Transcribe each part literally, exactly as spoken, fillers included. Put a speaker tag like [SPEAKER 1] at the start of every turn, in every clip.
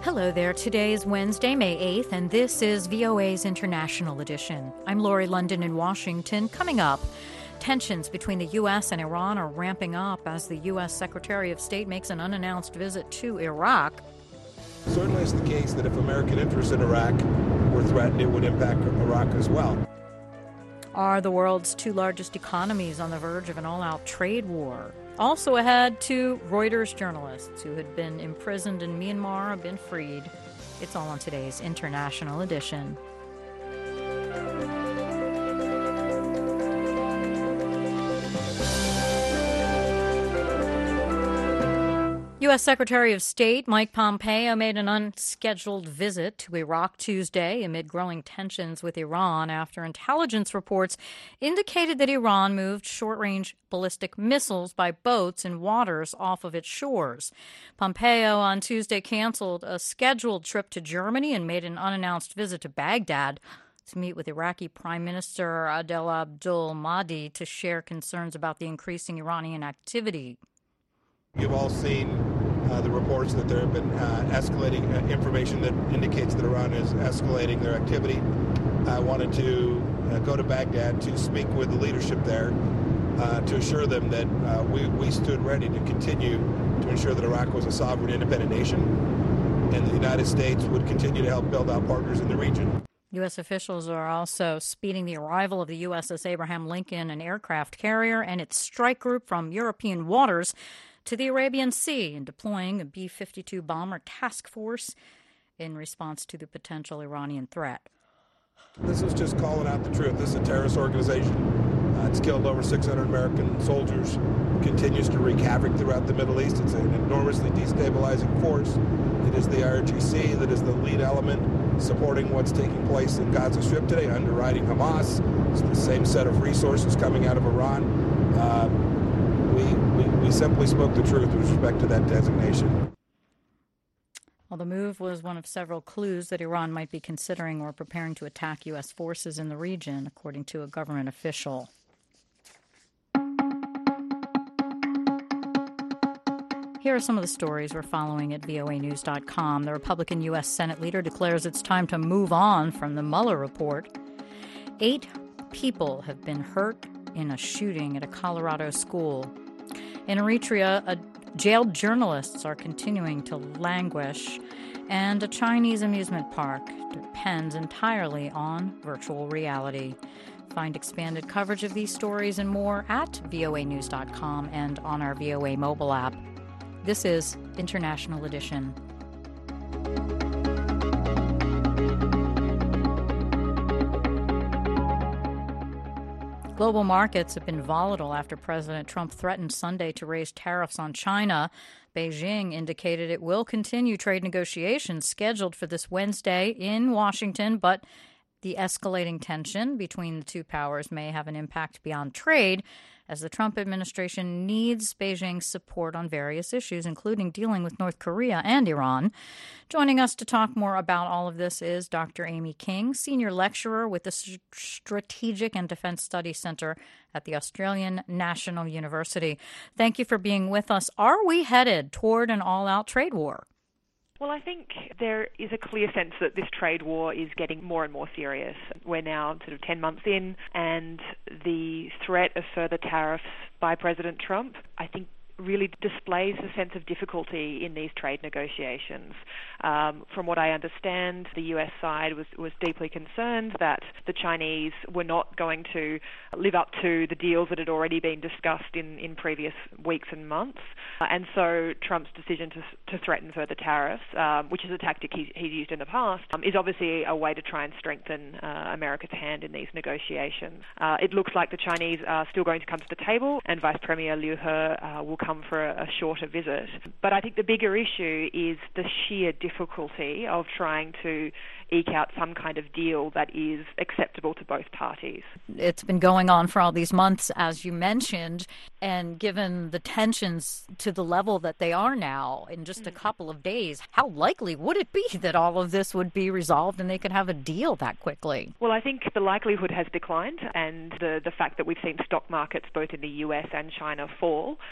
[SPEAKER 1] Hello there. Today is Wednesday, May eighth, and this is V O A's International Edition. I'm Lori London in Washington. Coming up, tensions between the U S and Iran are ramping up as the U S Secretary of State makes an unannounced visit to Iraq.
[SPEAKER 2] Certainly it's the case that if American interests in Iraq were threatened, it would impact Iraq as well.
[SPEAKER 1] Are the world's two largest economies on the verge of an all-out trade war? Also ahead, two Reuters journalists who had been imprisoned in Myanmar have been freed. It's all on today's International Edition. U S. Secretary of State Mike Pompeo made an unscheduled visit to Iraq Tuesday amid growing tensions with Iran after intelligence reports indicated that Iran moved short-range ballistic missiles by boats in waters off of its shores. Pompeo on Tuesday canceled a scheduled trip to Germany and made an unannounced visit to Baghdad to meet with Iraqi Prime Minister Adel Abdul Mahdi to share concerns about the increasing Iranian activity.
[SPEAKER 2] You've all seen uh, the reports that there have been uh, escalating uh, information that indicates that Iran is escalating their activity. I wanted to uh, go to Baghdad to speak with the leadership there uh, to assure them that uh, we, we stood ready to continue to ensure that Iraq was a sovereign, independent nation, and the United States would continue to help build out partners in the region.
[SPEAKER 1] U S officials are also speeding the arrival of the U S S Abraham Lincoln, an aircraft carrier, and its strike group from European waters to the Arabian Sea and deploying a B fifty-two bomber task force in response to the potential Iranian threat.
[SPEAKER 2] This is just calling out the truth. This is a terrorist organization. Uh, it's killed over six hundred American soldiers, continues to wreak havoc throughout the Middle East. It's an enormously destabilizing force. It is the I R G C that is the lead element supporting what's taking place in Gaza Strip today, underwriting Hamas. It's the same set of resources coming out of Iran. Uh, We, we, we simply spoke the truth with respect to that designation.
[SPEAKER 1] Well, the move was one of several clues that Iran might be considering or preparing to attack U S forces in the region, according to a government official. Here are some of the stories we're following at V O A news dot com. The Republican U S Senate leader declares it's time to move on from the Mueller report. Eight people have been hurt in a shooting at a Colorado school. In Eritrea, a jailed journalists are continuing to languish, and a Chinese amusement park depends entirely on virtual reality. Find expanded coverage of these stories and more at V O A news dot com and on our V O A mobile app. This is International Edition. Global markets have been volatile after President Trump threatened Sunday to raise tariffs on China. Beijing indicated it will continue trade negotiations scheduled for this Wednesday in Washington, but the escalating tension between the two powers may have an impact beyond trade, as the Trump administration needs Beijing's support on various issues, including dealing with North Korea and Iran. Joining us to talk more about all of this is Doctor Amy King, senior lecturer with the Strategic and Defense Studies Center at the Australian National University. Thank you for being with us. Are we headed toward an all-out trade war?
[SPEAKER 3] Well, I think there is a clear sense that this trade war is getting more and more serious. We're now sort of ten months in, and the threat of further tariffs by President Trump, I think, really displays a sense of difficulty in these trade negotiations. Um, from what I understand, the U S side was, was deeply concerned that the Chinese were not going to live up to the deals that had already been discussed in, in previous weeks and months. Uh, and so Trump's decision to, to threaten further tariffs, um, which is a tactic he's, he's used in the past, um, is obviously a way to try and strengthen uh, America's hand in these negotiations. Uh, it looks like the Chinese are still going to come to the table, and Vice Premier Liu He uh, will come for a, a shorter visit. But I think the bigger issue is the sheer difficulty of trying to eke out some kind of deal that is acceptable to both parties.
[SPEAKER 1] It's been going on for all these months, as you mentioned, and given the tensions to the level that they are now in just a couple of days, how likely would it be that all of this would be resolved and they could have a deal that quickly?
[SPEAKER 3] Well, I think the likelihood has declined, and the, the fact that we've seen stock markets both in the U S and China fall so dramatically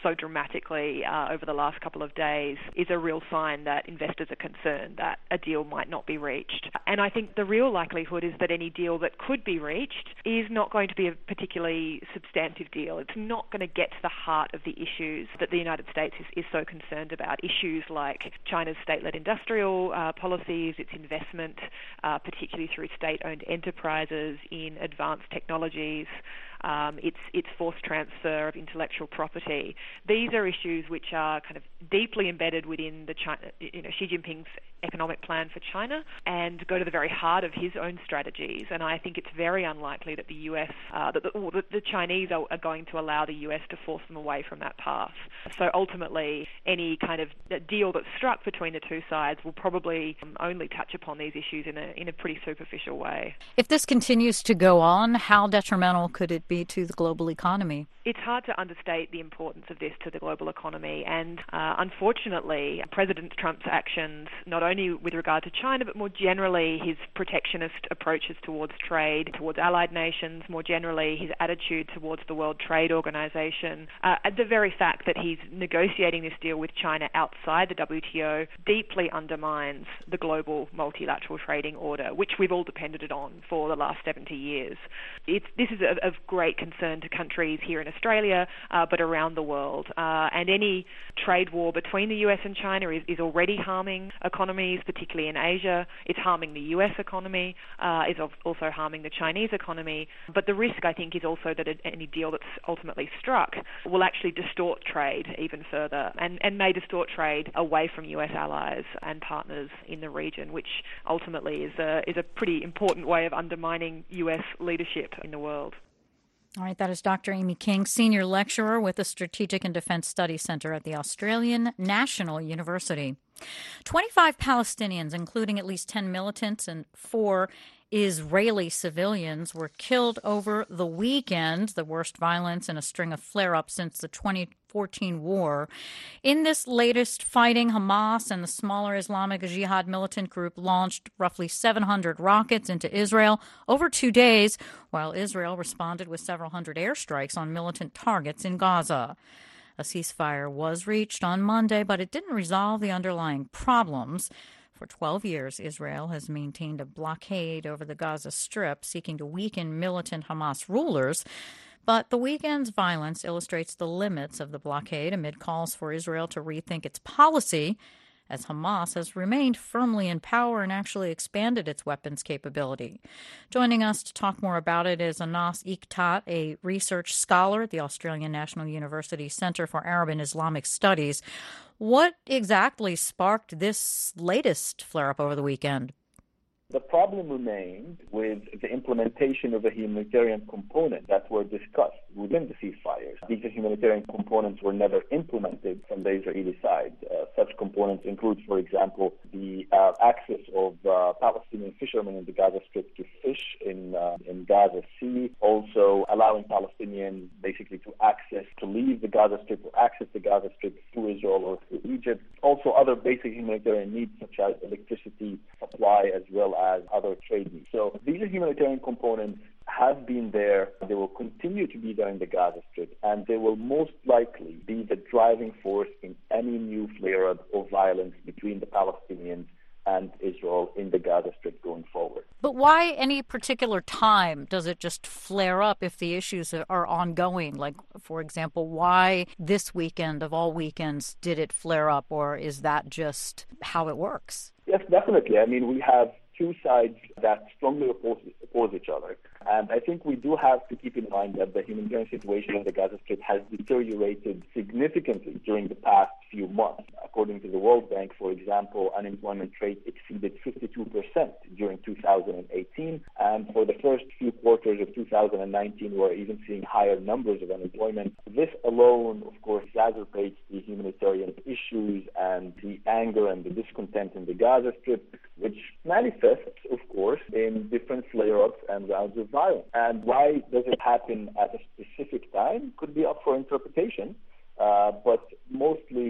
[SPEAKER 3] dramatically uh, over the last couple of days is a real sign that investors are concerned that a deal might not be reached. And I think the real likelihood is that any deal that could be reached is not going to be a particularly substantive deal. It's not going to get to the heart of the issues that the United States is, is so concerned about, issues like China's state-led industrial uh, policies, its investment, uh, particularly through state-owned enterprises in advanced technologies, Um, its its forced transfer of intellectual property. These are issues which are kind of deeply embedded within the China, you know, Xi Jinping's economic plan for China and go to the very heart of his own strategies. And I think it's very unlikely that the U S, uh, that the, or the, the Chinese are, are going to allow the U S to force them away from that path. So ultimately, any kind of deal that's struck between the two sides will probably um, only touch upon these issues in a in a pretty superficial way.
[SPEAKER 1] If this continues to go on, how detrimental could it be to the global economy?
[SPEAKER 3] It's hard to understate the importance of this to the global economy, and uh, unfortunately, President Trump's actions, not only with regard to China, but more generally his protectionist approaches towards trade, towards allied nations, more generally his attitude towards the World Trade Organization, uh, and the very fact that he's negotiating this deal with China outside the W T O deeply undermines the global multilateral trading order, which we've all depended on for the last seventy years. It's, this is of, of great concern to countries here in Australia, uh, but around the world. Uh, and any trade war between the U S and China is, is already harming economies, particularly in Asia. It's harming the U S economy, uh, is also harming the Chinese economy. But the risk, I think, is also that any deal that's ultimately struck will actually distort trade even further and, and may distort trade away from U S allies and partners in the region, which ultimately is a, is a pretty important way of undermining U S leadership in the world.
[SPEAKER 1] All right, that is Doctor Amy King, Senior Lecturer with the Strategic and Defense Studies Center at the Australian National University. twenty-five Palestinians, including at least ten militants and four Israeli civilians, were killed over the weekend, the worst violence in a string of flare-ups since the twenty fourteen war. In this latest fighting, Hamas and the smaller Islamic Jihad militant group launched roughly seven hundred rockets into Israel over two days, while Israel responded with several hundred airstrikes on militant targets in Gaza. A ceasefire was reached on Monday, but it didn't resolve the underlying problems. For twelve years, Israel has maintained a blockade over the Gaza Strip, seeking to weaken militant Hamas rulers. But the weekend's violence illustrates the limits of the blockade amid calls for Israel to rethink its policy, as Hamas has remained firmly in power and actually expanded its weapons capability. Joining us to talk more about it is Anas Iqtat, a research scholar at the Australian National University Centre for Arab and Islamic Studies. What exactly sparked this latest flare-up over the weekend?
[SPEAKER 4] The problem remained with the implementation of the humanitarian component that were discussed within the ceasefires. These humanitarian components were never implemented from the Israeli side. Uh, such components include, for example, the uh, access of uh, Palestinian fishermen in the Gaza Strip to fish in uh, in Gaza Sea, also allowing Palestinians basically to access, to leave the Gaza Strip or access the Gaza Strip through Israel or through Egypt. Also other basic humanitarian needs such as electricity supply as well as other trade needs. So these humanitarian components have been there, they will continue to be there in the Gaza Strip, and they will most likely be the driving force in any new flare-up of violence between the Palestinians and Israel in the Gaza Strip going forward.
[SPEAKER 1] But why any particular time does it just flare up if the issues are ongoing? Like, for example, why this weekend of all weekends did it flare up, or is that just how it works?
[SPEAKER 4] Yes, definitely. I mean, we have two sides that strongly oppose, oppose each other. And I think we do have to keep in mind that the humanitarian situation in the Gaza Strip has deteriorated significantly during the past few months. According to the World Bank, for example, unemployment rate exceeded fifty-two percent during two thousand eighteen. And for the first few quarters of two thousand nineteen, we're even seeing higher numbers of unemployment. This alone, of course, exacerbates the humanitarian issues and the anger and the discontent in the Gaza Strip, which manifests, of course, in different flare-ups and rounds of violence. And why does it happen at a specific time could be up for interpretation, uh, but mostly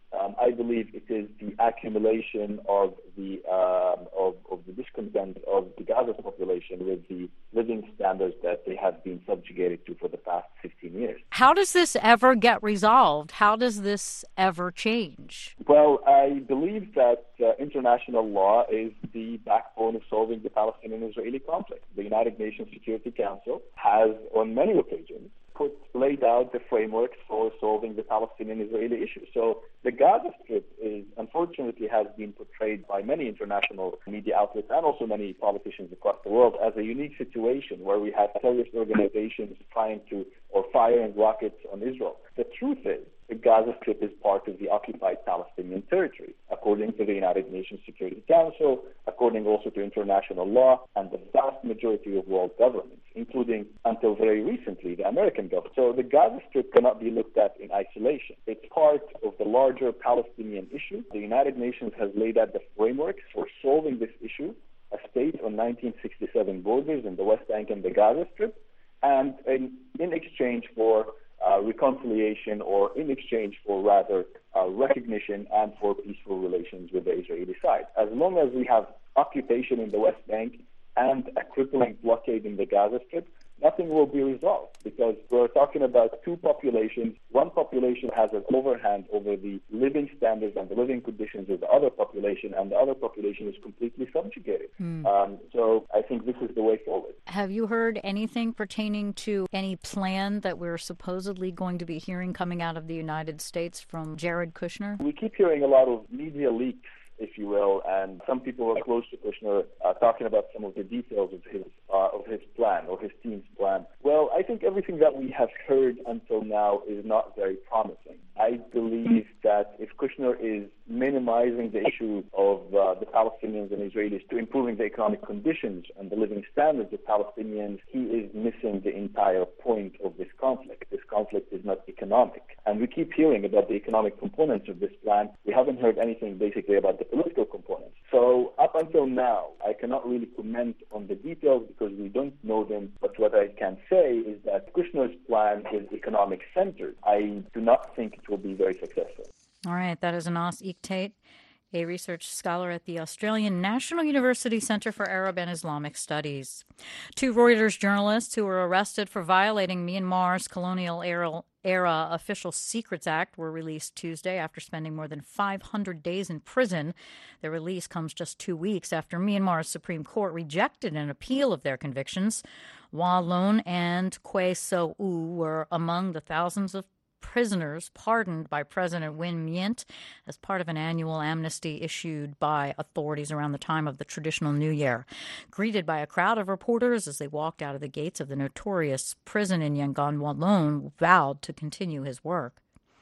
[SPEAKER 4] Um, I believe it is the accumulation of the um, of, of the discontent of the Gaza population with the living standards that they have been subjugated to for the past fifteen years.
[SPEAKER 1] How does this ever get resolved? How does this ever change?
[SPEAKER 4] Well, I believe that uh, international law is the backbone of solving the Palestinian-Israeli conflict. The United Nations Security Council has, on many occasions, put laid out the frameworks for solving the Palestinian-Israeli issue. So the Gaza Strip is, unfortunately, has been portrayed by many international media outlets and also many politicians across the world as a unique situation where we have terrorist organizations trying to, or firing rockets on Israel. The truth is, the Gaza Strip is part of the occupied Palestinian territory, according to the United Nations Security Council, according also to international law, and the vast majority of world governments, including, until very recently, the American government. So the Gaza Strip cannot be looked at in isolation. It's part of the larger Palestinian issue. The United Nations has laid out the frameworks for solving this issue, a state on nineteen sixty-seven borders in the West Bank and the Gaza Strip, and in, in exchange for Uh, reconciliation, or in exchange for rather uh, recognition and for peaceful relations with the Israeli side. As long as we have occupation in the West Bank and a crippling blockade in the Gaza Strip, nothing will be resolved, because we're talking about two populations. One population has an overhand over the living standards and the living conditions of the other population, and the other population is completely subjugated. Mm. Um, so I think this is the way forward.
[SPEAKER 1] Have you heard anything pertaining to any plan that we're supposedly going to be hearing coming out of the United States from Jared Kushner?
[SPEAKER 4] We keep hearing a lot of media leaks, if you will, and some people are close to Kushner uh, talking about some of the details of his uh, of his plan or his team's plan. Well, I think everything that we have heard until now is not very promising. I believe that if Kushner is minimizing the issue of uh, the Palestinians and Israelis to improving the economic conditions and the living standards of Palestinians, he is missing the entire point of this conflict. This conflict is not economic. And we keep hearing about the economic components of this plan. We haven't heard anything basically about the political components. So up until now, I cannot really comment on the details because we don't know them. But what I can say is that Kushner's plan is economic centered. I do not think it will be very successful.
[SPEAKER 1] All right. That is Anas Iqtate, a research scholar at the Australian National University Centre for Arab and Islamic Studies. Two Reuters journalists who were arrested for violating Myanmar's colonial era, era Official Secrets Act were released Tuesday after spending more than five hundred days in prison. Their release comes just two weeks after Myanmar's Supreme Court rejected an appeal of their convictions. Wa Lon and Kwe So U were among the thousands of prisoners pardoned by President Win Myint as part of an annual amnesty issued by authorities around the time of the traditional New Year. Greeted by a crowd of reporters as they walked out of the gates of the notorious prison in Yangon, Wa Lon vowed to continue his work.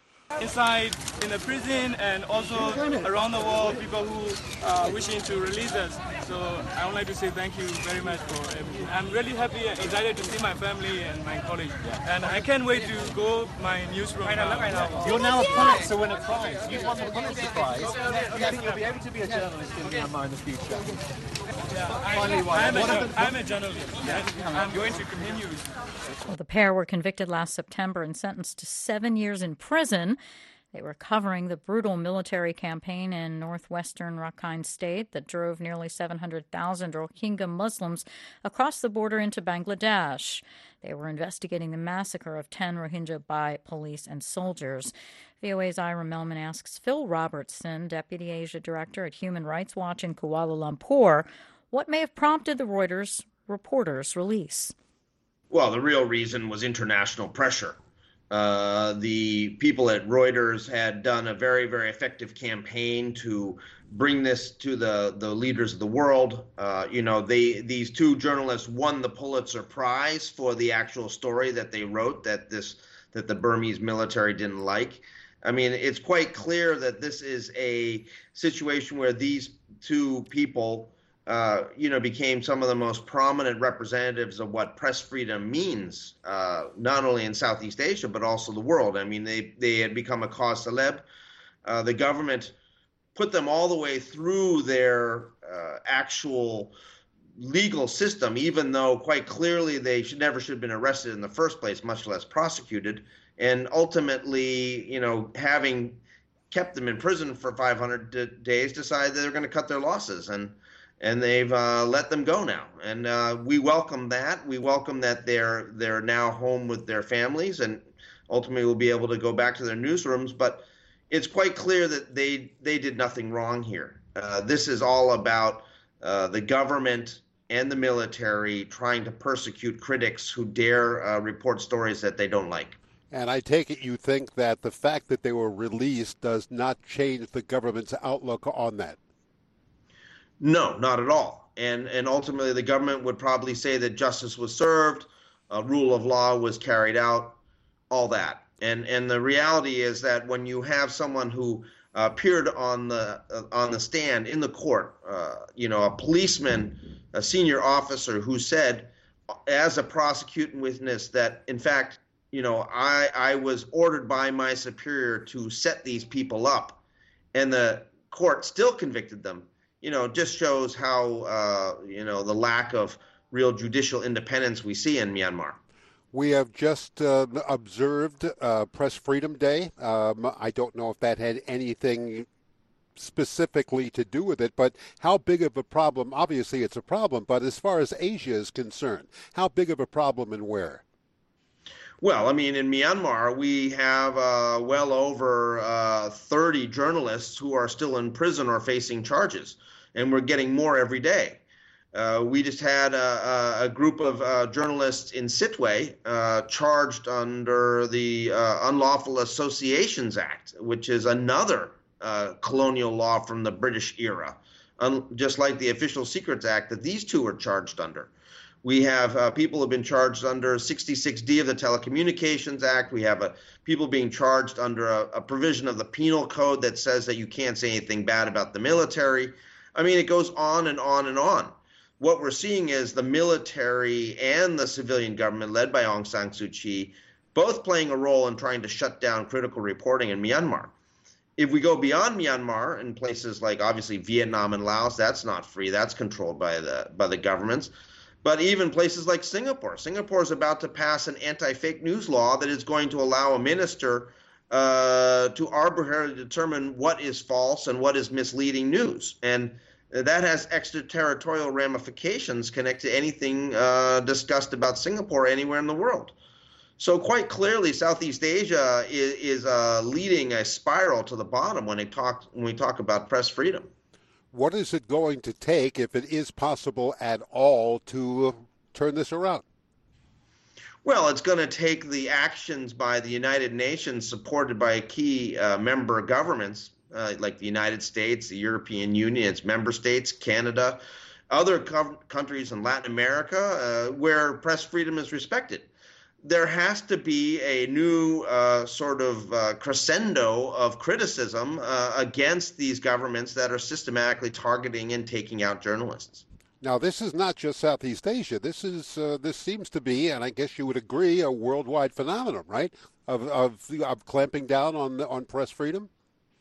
[SPEAKER 5] Inside in the prison and also around the world, people who are wishing to release us. So I would like to say thank you very much for everything. I'm really happy and excited to see my family and my colleagues. And I can't wait to go my newsroom. Now.
[SPEAKER 6] You're now a Pulitzer winner prize. You've won the Pulitzer Prize. Do you think you'll be able to be a journalist in Myanmar in the future?
[SPEAKER 5] Yeah, Finally, I'm, a, I'm a journalist. Yeah. I'm going to continue.
[SPEAKER 1] Well, the pair were convicted last September and sentenced to seven years in prison. They were covering the brutal military campaign in northwestern Rakhine State that drove nearly seven hundred thousand Rohingya Muslims across the border into Bangladesh. They were investigating the massacre of ten Rohingya by police and soldiers. V O A's Ira Melman asks Phil Robertson, Deputy Asia Director at Human Rights Watch in Kuala Lumpur, what may have prompted the Reuters reporter's release.
[SPEAKER 7] Well, the real reason was international pressure. Uh, the people at Reuters had done a very, very effective campaign to bring this to the, the leaders of the world. Uh, you know, they these two journalists won the Pulitzer Prize for the actual story that they wrote that this that the Burmese military didn't like. I mean, it's quite clear that this is a situation where these two people Uh, you know, became some of the most prominent representatives of what press freedom means, uh, not only in Southeast Asia, but also the world. I mean, they, they had become a cause célèbre. Uh, the government put them all the way through their uh, actual legal system, even though quite clearly they should never should have been arrested in the first place, much less prosecuted. And ultimately, you know, having kept them in prison for five hundred d- days decided they're going to cut their losses, and and they've uh, let them go now. And uh, we welcome that. We welcome that they're they're now home with their families, and ultimately will be able to go back to their newsrooms. But it's quite clear that they they did nothing wrong here. Uh, this is all about uh, the government and the military trying to persecute critics who dare uh, report stories that they don't like.
[SPEAKER 8] And I take it you think that the fact that they were released does not change the government's outlook on that?
[SPEAKER 7] No, not at all. And and ultimately, the government would probably say that justice was served, uh, rule of law was carried out, all that. And and the reality is that when you have someone who uh, appeared on the uh, on the stand in the court, uh, you know, a policeman, a senior officer who said, as a prosecuting witness, that in fact, you know, I I was ordered by my superior to set these people up, and the court still convicted them. You know, just shows how, uh, you know, the lack of real judicial independence we see in Myanmar.
[SPEAKER 8] We have just uh, observed uh, Press Freedom Day. Um, I don't know if that had anything specifically to do with it, but how big of a problem, obviously it's a problem, but as far as Asia is concerned, how big of a problem and where?
[SPEAKER 7] Well, I mean, in Myanmar, we have uh, well over uh, thirty journalists who are still in prison or facing charges, and we're getting more every day. Uh, we just had a, a group of uh, journalists in Sittwe uh, charged under the uh, Unlawful Associations Act, which is another uh, colonial law from the British era, um, just like the Official Secrets Act that these two are charged under. We have uh, people who have been charged under sixty-six D of the Telecommunications Act. We have uh, people being charged under a, a provision of the penal code that says that you can't say anything bad about the military. I mean, it goes on and on and on. What we're seeing is the military and the civilian government, led by Aung San Suu Kyi, both playing a role in trying to shut down critical reporting in Myanmar. If we go beyond Myanmar, in places like obviously Vietnam and Laos, that's not free. That's controlled by the by the governments. But even places like Singapore. Singapore is about to pass an anti-fake news law that is going to allow a minister uh, to arbitrarily determine what is false and what is misleading news. And that has extraterritorial ramifications connected to anything uh, discussed about Singapore anywhere in the world. So quite clearly, Southeast Asia is, is uh, leading a spiral to the bottom when, it talk, when we talk about press freedom.
[SPEAKER 8] What is it going to take, if it is possible at all, to turn this around?
[SPEAKER 7] Well, it's going to take the actions by the United Nations, supported by key uh, member governments uh, like the United States, the European Union, its member states, Canada, other co- countries in Latin America, uh, where press freedom is respected. There has to be a new uh, sort of uh, crescendo of criticism uh, against these governments that are systematically targeting and taking out journalists.
[SPEAKER 8] Now, this is not just Southeast Asia. This is uh, this seems to be, and I guess you would agree, a worldwide phenomenon, right? Of of, of clamping down on on press freedom.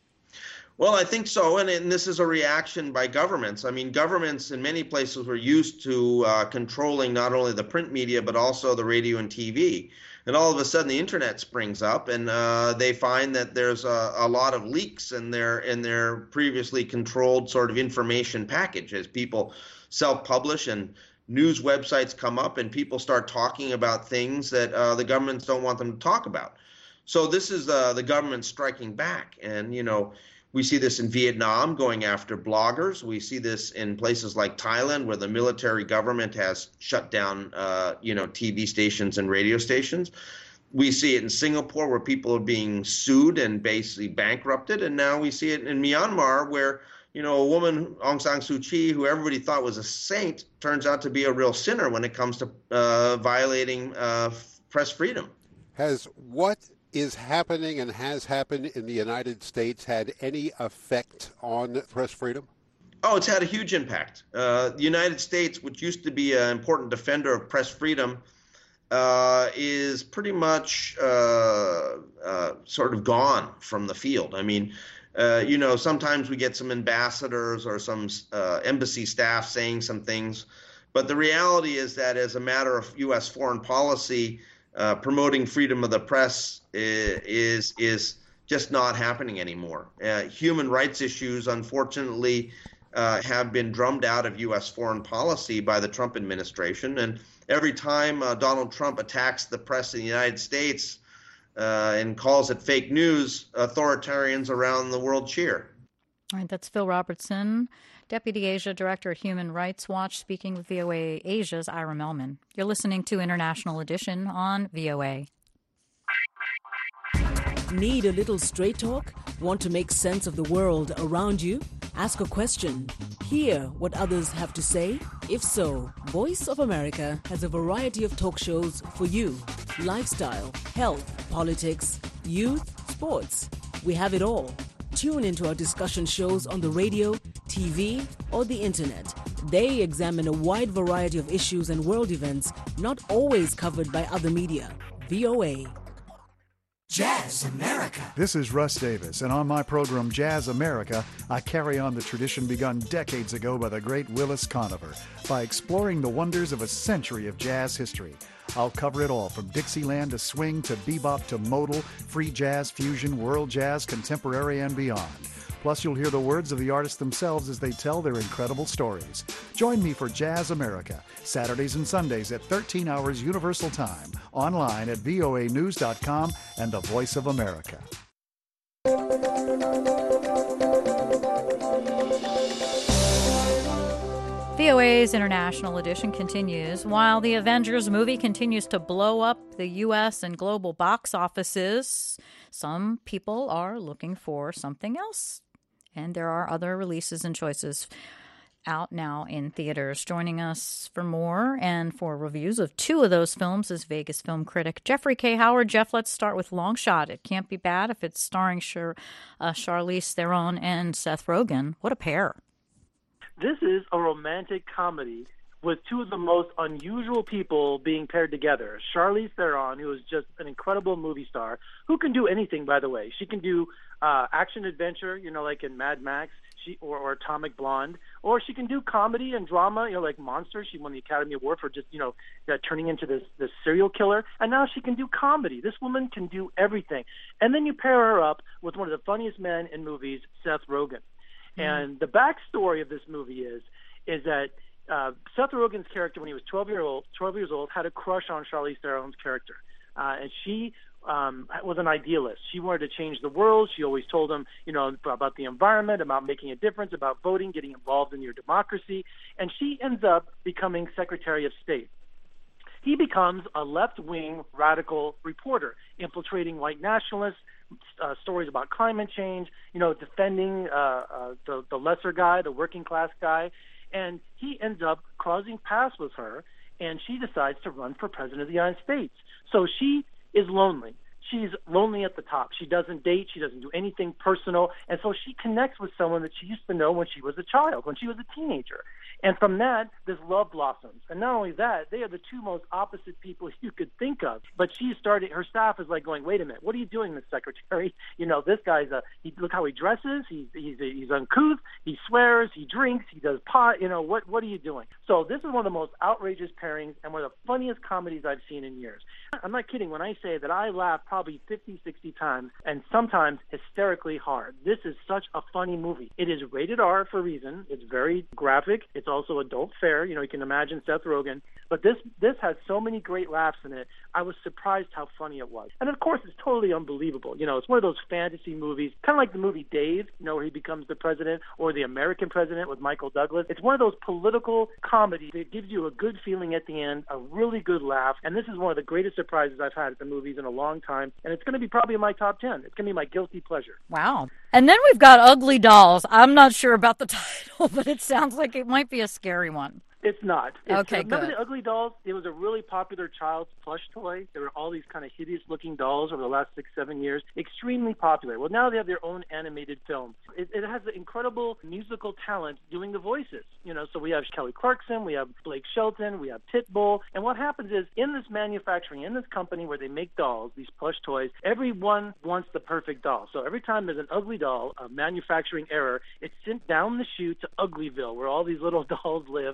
[SPEAKER 7] Well, I think so, and, and this is a reaction by governments. I mean, governments in many places were used to uh, controlling not only the print media, but also the radio and T V. And all of a sudden, the internet springs up, and uh, they find that there's a, a lot of leaks in their in their previously controlled sort of information package as people self-publish and news websites come up and people start talking about things that uh, the governments don't want them to talk about. So this is uh, the government striking back, and you know. We see this in Vietnam going after bloggers. We see this in places like Thailand, where the military government has shut down, uh, you know, T V stations and radio stations. We see it in Singapore, where people are being sued and basically bankrupted. And now we see it in Myanmar, where, you know, a woman, Aung San Suu Kyi, who everybody thought was a saint, turns out to be a real sinner when it comes to uh, violating uh, press freedom.
[SPEAKER 8] Has what is happening and has happened in the United States had any effect on press freedom?
[SPEAKER 7] Oh, it's had a huge impact. Uh, the United States, which used to be an important defender of press freedom, uh, is pretty much uh, uh, sort of gone from the field. I mean, uh, you know, sometimes we get some ambassadors or some uh, embassy staff saying some things, but the reality is that as a matter of U S foreign policy, Uh, promoting freedom of the press is is just not happening anymore. Uh, human rights issues, unfortunately, uh, have been drummed out of U S foreign policy by the Trump administration. And every time uh, Donald Trump attacks the press in the United States uh, and calls it fake news, authoritarians around the world cheer.
[SPEAKER 1] All right, that's Phil Robertson, Deputy Asia Director at Human Rights Watch, speaking with V O A Asia's Ira Melman. You're listening to International Edition on V O A.
[SPEAKER 9] Need a little straight talk? Want to make sense of the world around you? Ask a question. Hear what others have to say? If so, Voice of America has a variety of talk shows for you. Lifestyle, health, politics, youth, sports. We have it all. Tune into our discussion shows on the radio, T V, or the internet. They examine a wide variety of issues and world events not always covered by other media. V O A.
[SPEAKER 10] Jazz America. This is Russ Davis, and on my program Jazz America, I carry on the tradition begun decades ago by the great Willis Conover by exploring the wonders of a century of jazz history. I'll cover it all, from Dixieland to swing to bebop to modal, free jazz, fusion, world jazz, contemporary, and beyond. Plus, you'll hear the words of the artists themselves as they tell their incredible stories. Join me for Jazz America, Saturdays and Sundays at thirteen hours Universal Time, online at V O A news dot com and the Voice of America.
[SPEAKER 1] V O A's International Edition continues. While the Avengers movie continues to blow up the U S and global box offices, some people are looking for something else. And there are other releases and choices out now in theaters. Joining us for more and for reviews of two of those films is Vegas film critic Jeffrey K. Howard. Jeff, let's start with Long Shot. It can't be bad if it's starring Char- uh, Charlize Theron and Seth Rogen. What a pair.
[SPEAKER 11] This is a romantic comedy with two of the most unusual people being paired together. Charlize Theron, who is just an incredible movie star, who can do anything, by the way. She can do uh, action-adventure, you know, like in Mad Max, she, or, or Atomic Blonde, or she can do comedy and drama, you know, like Monster. She won the Academy Award for just, you know, uh, turning into this, this serial killer. And now she can do comedy. This woman can do everything. And then you pair her up with one of the funniest men in movies, Seth Rogen. Mm-hmm. And the backstory of this movie is is that Uh, Seth Rogen's character, when he was twelve years old, twelve years old, had a crush on Charlize Theron's character, uh, and she um, was an idealist. She wanted to change the world. She always told him, you know, about the environment, about making a difference, about voting, getting involved in your democracy, and she ends up becoming Secretary of State. He becomes a left-wing radical reporter, infiltrating white nationalists, uh, stories about climate change, you know, defending uh, uh, the, the lesser guy, the working-class guy. And he ends up crossing paths with her, and she decides to run for president of the United States. So she is lonely. She's lonely at the top. She doesn't date. She doesn't do anything personal. And so she connects with someone that she used to know when she was a child, when she was a teenager. And from that, this love blossoms. And not only that, they are the two most opposite people you could think of. But she started, her staff is like going, wait a minute, what are you doing, Miss Secretary? You know, this guy's, a, he, look how he dresses. He's, he's, he's uncouth. He swears. He drinks. He does pot. You know, what, what are you doing? So this is one of the most outrageous pairings and one of the funniest comedies I've seen in years. I'm not kidding when I say that I laugh probably fifty, sixty times, and sometimes hysterically hard. This is such a funny movie. It is rated R for a reason. It's very graphic. It's also adult fare. You know, you can imagine Seth Rogen. But this this has so many great laughs in it. I was surprised how funny it was. And of course, it's totally unbelievable. You know, it's one of those fantasy movies, kind of like the movie Dave, you know, where he becomes the president, or The American President with Michael Douglas. It's one of those political comedies that gives you a good feeling at the end, a really good laugh. And this is one of the greatest surprises I've had at the movies in a long time. And it's going to be probably in my top ten. It's going to be my guilty pleasure.
[SPEAKER 1] Wow. And then we've got Ugly Dolls. I'm not sure about the title, but it sounds like it might be a scary one.
[SPEAKER 11] It's not. It's,
[SPEAKER 1] okay,
[SPEAKER 11] uh, remember
[SPEAKER 1] good.
[SPEAKER 11] the Ugly Dolls? It was a really popular child's plush toy. There were all these kind of hideous-looking dolls over the last six, seven years. Extremely popular. Well, now they have their own animated film. It, it has incredible musical talent doing the voices. You know, so we have Kelly Clarkson, we have Blake Shelton, we have Pitbull. And what happens is, in this manufacturing, in this company where they make dolls, these plush toys, everyone wants the perfect doll. So every time there's an ugly doll, a manufacturing error, it's sent down the chute to Uglyville, where all these little dolls live that are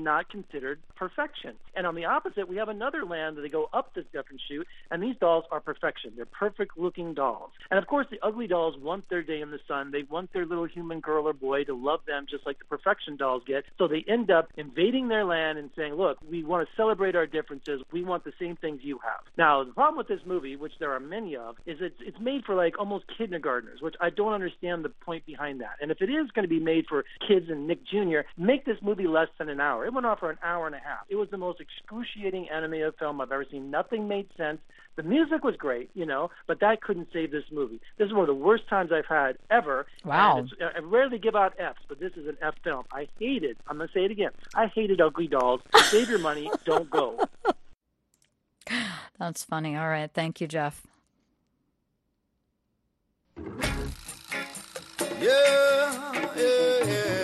[SPEAKER 11] not considered perfection. And on the opposite, we have another land that they go up this different chute, and these dolls are perfection. They're perfect-looking dolls. And, of course, the ugly dolls want their day in the sun. They want their little human girl or boy to love them just like the perfection dolls get. So they end up invading their land and saying, look, we want to celebrate our differences. We want the same things you have. Now, the problem with this movie, which there are many of, is it's, it's made for, like, almost kindergartners, which I don't understand the point behind that. And if it is going to be made for kids and Nick Junior, make this movie less than an hour. It went on for an hour and a half. It was the most excruciating animated film I've ever seen. Nothing made sense. The music was great, you know, but that couldn't save this movie. This is one of the worst times I've had ever.
[SPEAKER 1] Wow.
[SPEAKER 11] And it's, I rarely give out Fs, but this is an F film. I hated, I'm going to say it again, I hated ugly dolls. Save your money, don't go.
[SPEAKER 1] That's funny. All right. Thank you, Jeff.
[SPEAKER 12] Yeah, yeah, yeah.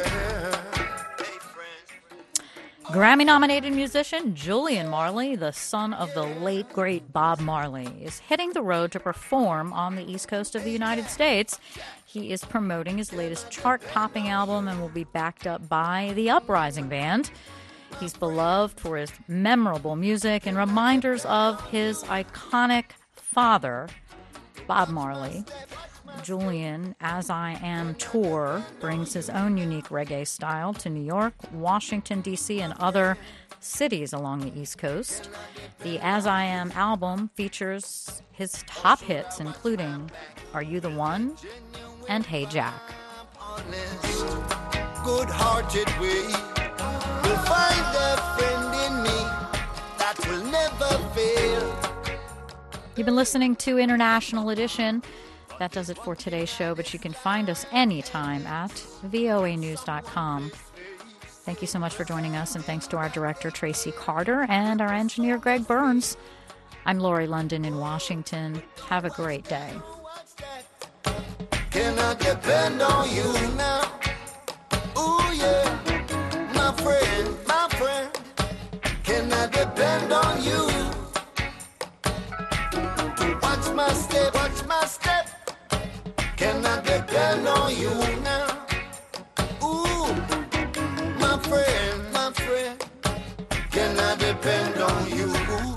[SPEAKER 1] Grammy-nominated musician Julian Marley, the son of the late, great Bob Marley, is hitting the road to perform on the East Coast of the United States. He is promoting his latest chart-topping album and will be backed up by the Uprising Band. He's beloved for his memorable music and reminders of his iconic father, Bob Marley. Julian As I Am Tour brings his own unique reggae style to New York, Washington, D C, and other cities along the East Coast. The As I Am album features his top hits, including Are You the One and Hey Jack.
[SPEAKER 12] Good-hearted way will find a friend in me that will never fail.
[SPEAKER 1] You've been listening to International Edition. That does it for today's show, but you can find us anytime at V O A news dot com. Thank you so much for joining us, and thanks to our director, Tracy Carter, and our engineer, Greg Burns. I'm Lori London in Washington. Have a great day.
[SPEAKER 12] Can I depend on you now? Ooh, yeah, my friend, my friend. Can I depend on you? To watch my step, watch my step. Can I depend on you now? Ooh, my friend, my friend. Can I depend on you?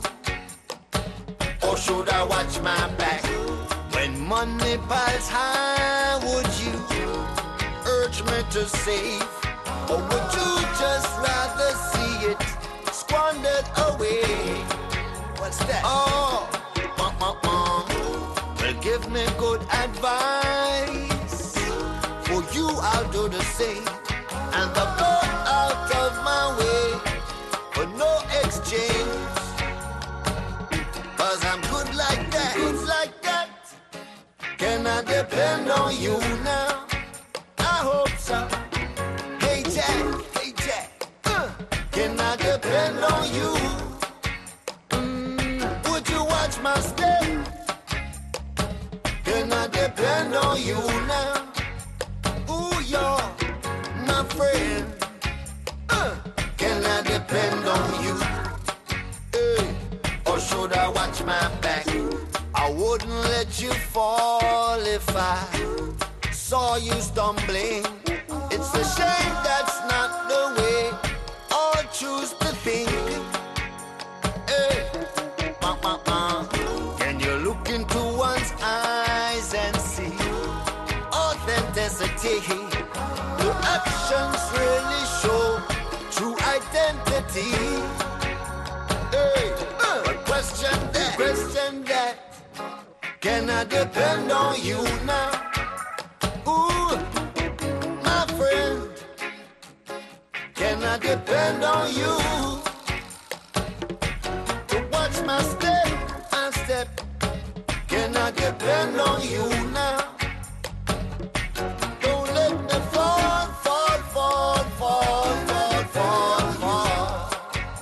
[SPEAKER 12] Or should I watch my back? When money piles high, would you urge me to save? Or would you just rather see it squandered away? What's that? Oh, uh, uh, uh. Well, give me good advice. For you, I'll do the same. And I'll go out of my way for no exchange. Cause I'm good like that, good like that. Can I depend on you now? I hope so. Hey Jack, hey Jack, uh, can I depend on you? Mm, would you watch my step? Can I depend on you now? Ooh, you're my friend. Uh, can I depend on you? Hey, or should I watch my back? I wouldn't let you fall if I saw you stumbling. It's a shame that's not the way I choose to think. Hey, uh, uh, uh. Can you look into one's eyes and see authenticity? Your actions really show true identity. Hey, uh, but question that, question that. Can I depend on you now? Ooh, my friend. Can I depend on you? To watch my step, my step. Can I depend on you now? Don't let me fall, fall, fall, fall, fall, fall, fall.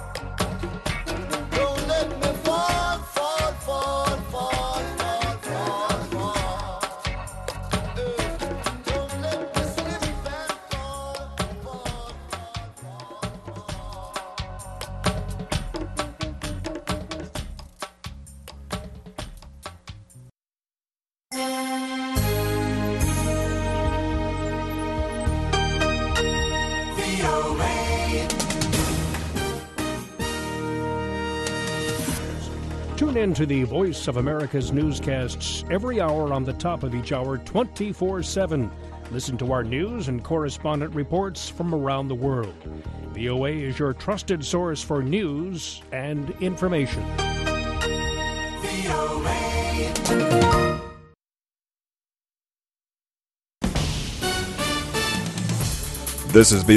[SPEAKER 12] Don't let me fall, fall, fall, fall, fall, fall, fall. Don't let me slip and fall, fall, fall, fall.
[SPEAKER 13] Tune in to the Voice of America's newscasts every hour on the top of each hour, twenty-four seven. Listen to our news and correspondent reports from around the world. V O A is your trusted source for news and information.
[SPEAKER 12] V O A.
[SPEAKER 14] This is